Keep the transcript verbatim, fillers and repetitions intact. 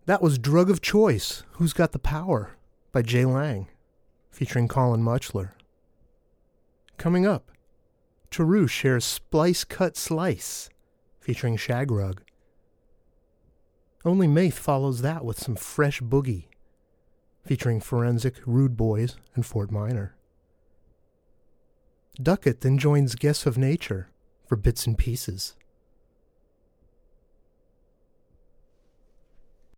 That was Drug of Choice, Who's Got the Power, by Jay Lang, featuring Colin Muchler. Coming up, Taru shares Splice Cut Slice, featuring Shagrug. Only Maith follows that with some fresh boogie, featuring Forensic, Rude Boys, and Fort Minor. Duckett then joins Guests of Nature for Bits and Pieces.